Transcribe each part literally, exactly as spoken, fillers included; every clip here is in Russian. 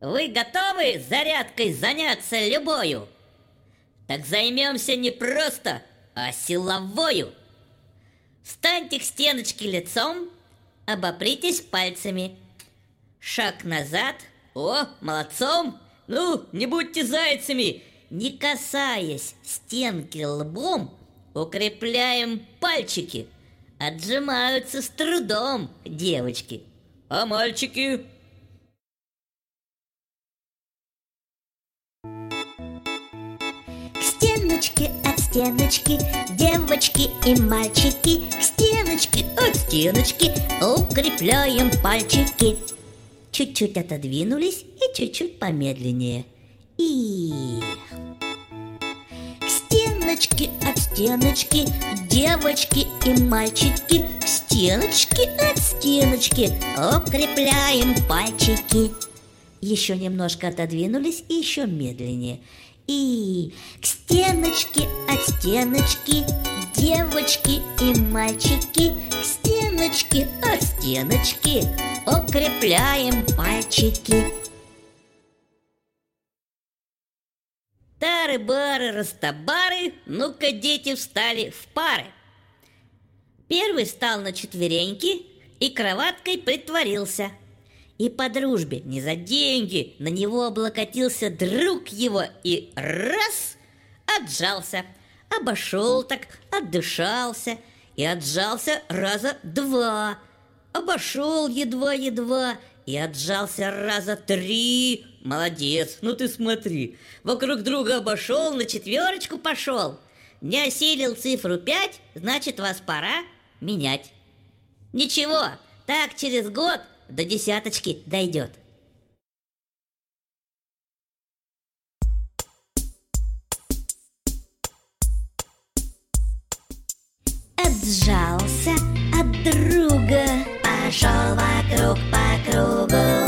Вы готовы зарядкой заняться любою? Так займемся не просто, а силовою. Встаньте к стеночке лицом, обопритесь пальцами. Шаг назад. О, молодцом! Ну, не будьте зайцами. Не касаясь стенки лбом, укрепляем пальчики. Отжимаются с трудом девочки. А мальчики? К стеночке, от стеночки, девочки и мальчики. К стеночке, от стеночки, укрепляем пальчики. Чуть-чуть отодвинулись и чуть-чуть помедленнее. И... К стеночке, от стеночки, девочки и мальчики. К стеночке, от стеночки, укрепляем пальчики. Еще немножко отодвинулись и еще медленнее. И к стеночке, от стеночки, девочки и мальчики. К стеночке, от стеночки, укрепляем пальчики. Тары-бары, растабары, ну-ка, дети, встали в пары. Первый встал на четвереньки и кроваткой притворился. И по дружбе, не за деньги, на него облокотился друг его и раз отжался. Обошел так, отдышался и отжался раза два. Обошел едва-едва и отжался раза три. Молодец, ну ты смотри, вокруг друга обошел, на четверочку пошел. Не осилил цифру пять, значит, вас пора менять. Ничего, так через год до десяточки дойдет. Отжался от друга, пошел вокруг по кругу.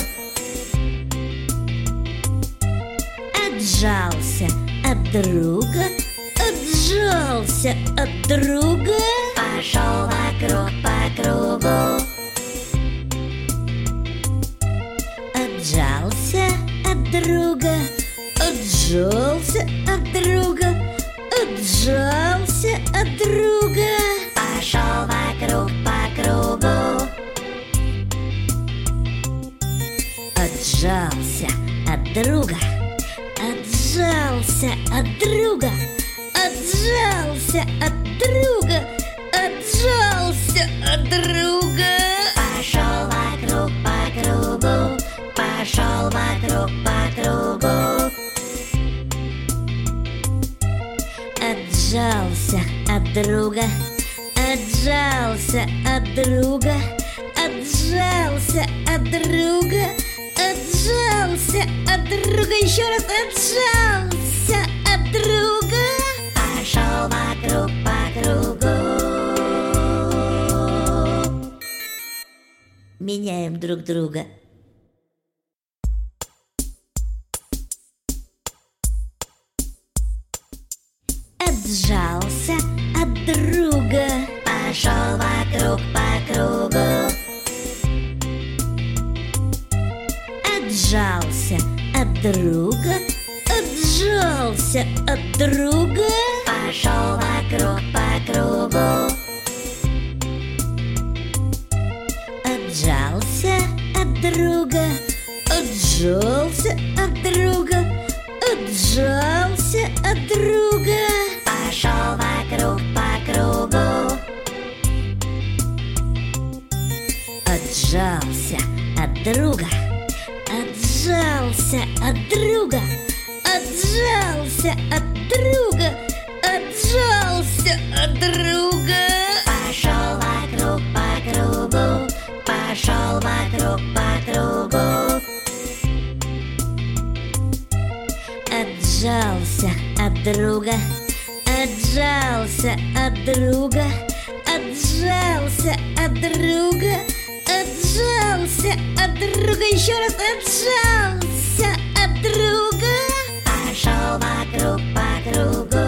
Отжался от друга, отжался от друга, пошел вокруг по кругу. Отжался от друга, отжался от друга, отжался от друга, пошел вокруг по кругу. Отжался от друга, отжался от друга, отжался от друга, отжался от друга, пошел вокруг по кругу, пошел вокруг по кругу. Отжался от друга, отжался от друга, отжался от друга, отжался от друга, еще раз отжался от друга, пошел вокруг по кругу. Меняем друг друга. Отжался от друга, пошел вокруг по кругу. Отжался от друга, отжался от друга, пошел вокруг по кругу. Отжался от друга, отжался от друга, отжался от друга, пошел вокруг по кругу. Отжался от друга, отжался от друга, отжался от друга, отжался от друга, пошел вокруг по кругу, пошел вокруг по кругу. Отжался от друга, отжался от друга, отжался от друга, отжался от друга, еще раз отжался от друга, пошел вокруг по кругу.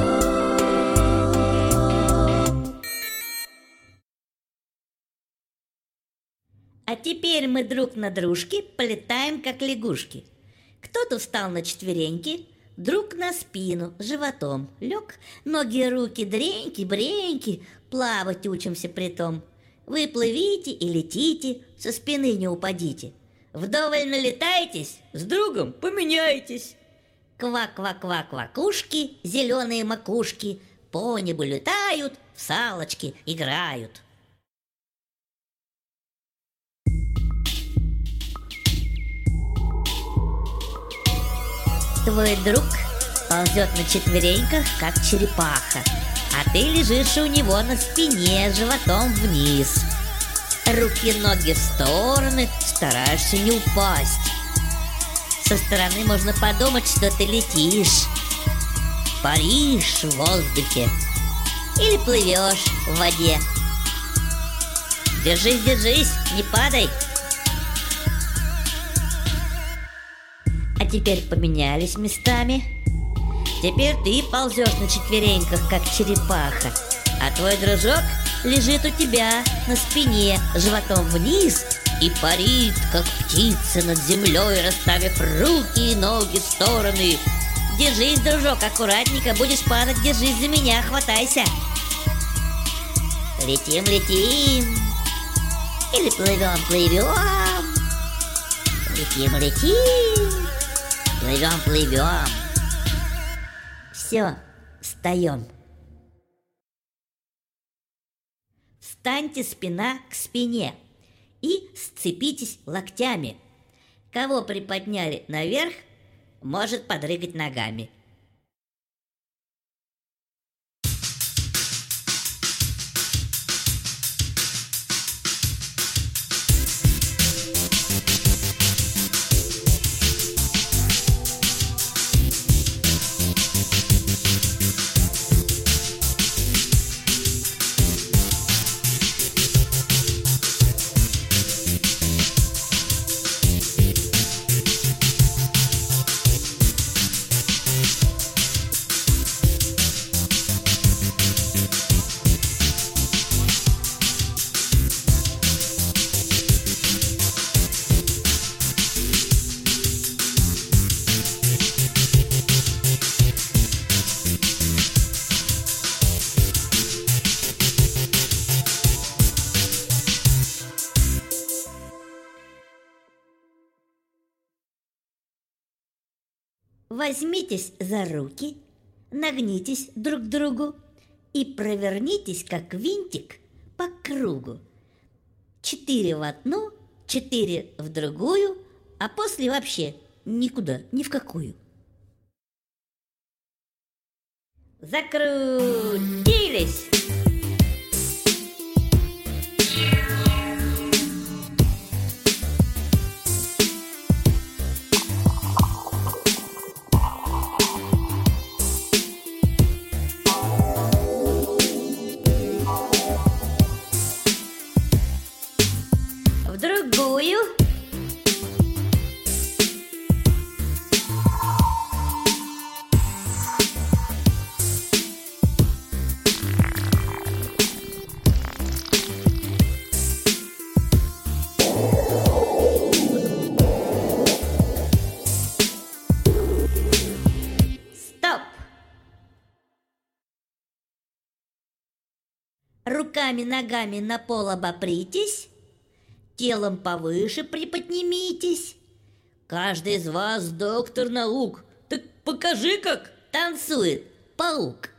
А теперь мы друг на дружке полетаем, как лягушки. Кто-то встал на четвереньки, друг на спину, животом лег, ноги, руки дреньки-бреньки, плавать учимся притом. Вы плывите и летите, со спины не упадите. Вдоволь налетаетесь, с другом поменяйтесь. Ква-ква-ква-квакушки, зеленые макушки по небу летают, в салочки играют. Твой друг ползет на четвереньках, как черепаха, а ты лежишь у него на спине, животом вниз. Руки-ноги в стороны, стараешься не упасть. Со стороны можно подумать, что ты летишь, паришь в воздухе или плывешь в воде. Держись, держись, не падай. А теперь поменялись местами. Теперь ты ползешь на четвереньках, как черепаха, а твой дружок лежит у тебя на спине, животом вниз, и парит, как птица над землей, расставив руки и ноги в стороны. Держись, дружок, аккуратненько, будешь падать, держись за меня, хватайся. Летим, летим, или плывем, плывем. Летим, летим, плывем, плывем. Все, встаем. Встаньте спина к спине и сцепитесь локтями. Кого приподняли наверх, может подрыгать ногами. Возьмитесь за руки, нагнитесь друг к другу и провернитесь, как винтик, по кругу. Четыре в одну, четыре в другую, а после вообще никуда, ни в какую. Закрутились! В другую. Стоп! Руками-ногами на пол обопритесь, телом повыше приподнимитесь. Каждый из вас доктор наук. Так покажи, как танцует паук.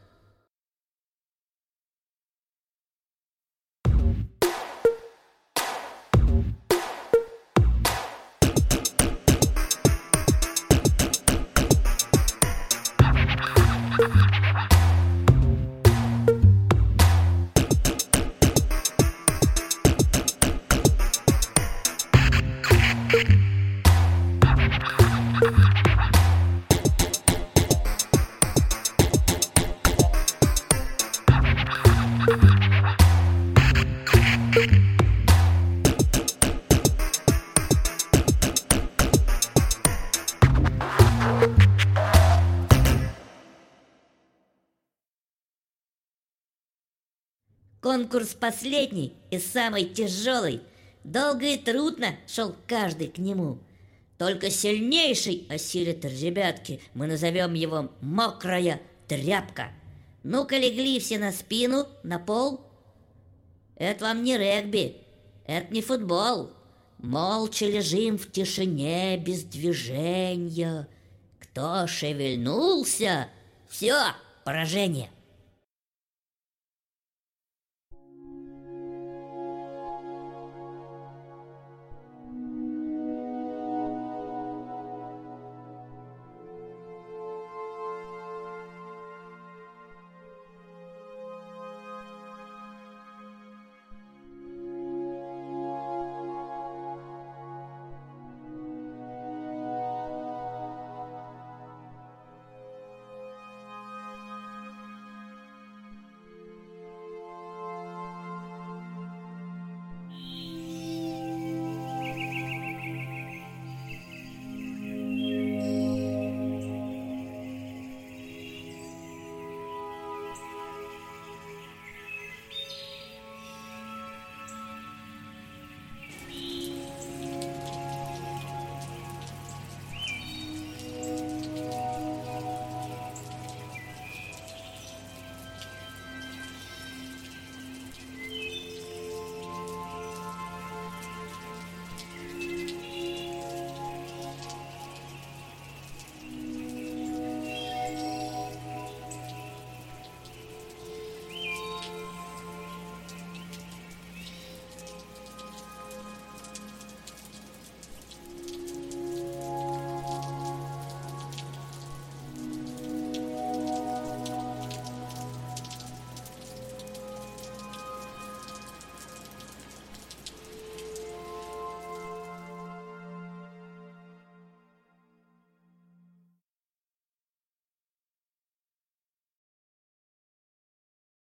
Конкурс последний и самый тяжелый. Долго и трудно шел каждый к нему. Только сильнейший осилит, ребятки. Мы назовем его «Мокрая тряпка». Ну-ка легли все на спину, на пол. Это вам не регби, это не футбол. Молча лежим в тишине, без движения. Кто шевельнулся, все, поражение.